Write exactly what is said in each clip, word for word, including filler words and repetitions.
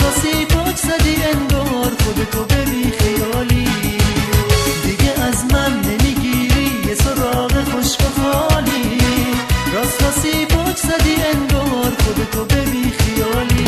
راستی پاک زدی انگار خودتو به بی خیالی. دیگه از من نمیگیری یه سراغ خوش و خالی. راست راستی پاک زدی انگار خودتو به بی خیالی.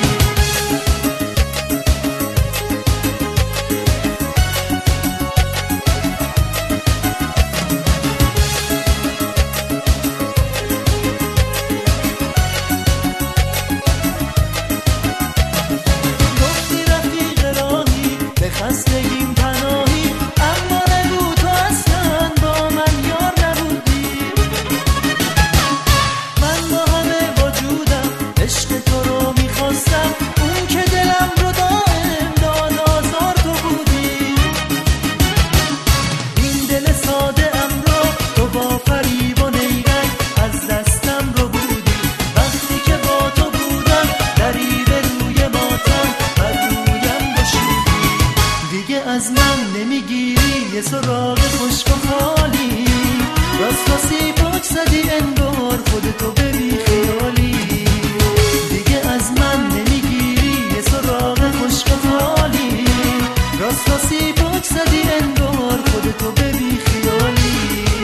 خستگیم پناهی اما نگو تو اصلا با من یار نبودی. من با همه وجودم عشق تو رو میخواستم، اون که دلم رو دائم داد آزار تو بودی. این دل ساده ام رو تو با فریب و نیرنگ از دستم رو بودی. وقتی که با تو بودم دری به روی ماتم بر رویم بشودی. دیگه از من نمیگیری یه سراغ خشک و خالی. راست راستی پاک زدی انگار خودتو به بی خیالی. دیگه از من نمیگیری یه سراغ خشک و خالی. راست راستی پاک زدی انگار خودتو به بی خیالی.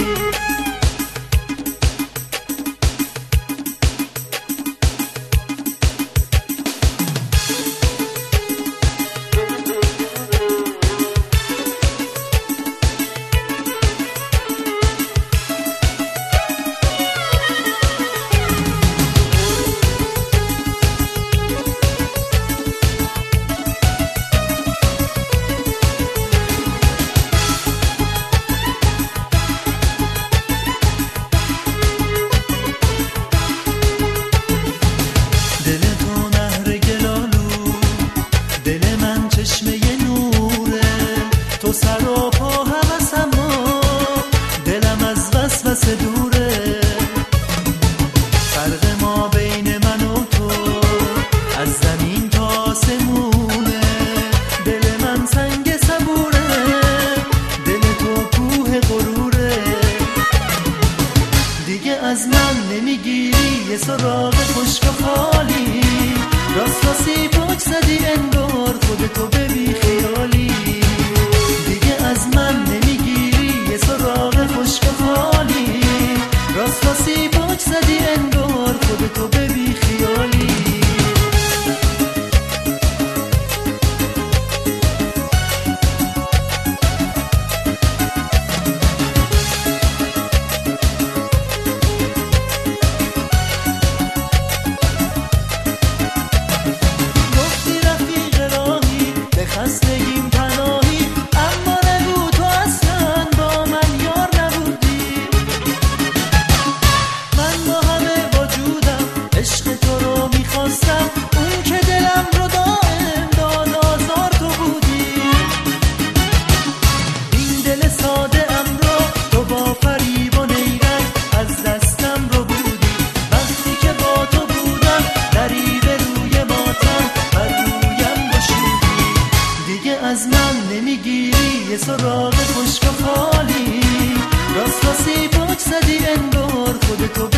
تو سر و پا هوس اما دلم از وسوسه دوره. فرق ما بین من و تو از زمین تا آسمونه. دل من سنگ صبوره، دل تو کوه غروره. دیگه از من نمیگیری یه سراغ خشک و خالی. راست راستی پاک زدی انگار خودتو به بی خیالی. از من نمیگیری یه سراغ خشک و خالی. راست راستی پاک زدی انگار خودتو به بی خیالی. گفتی رفیق راهی به خستگیم پناهی اما عشق تو رو میخواستم، اون که دلم رو دائم داد آزار تو بودی. این دل ساده ام رو تو با فریب و نیرنگ از دستم رو بودی. وقتی که با تو بودم دری به روی ماتم بر رویم بشودی. دیگه از من نمیگیری یه سراغ خشک و خالی. راست راستی پاک زدی انگار خودتو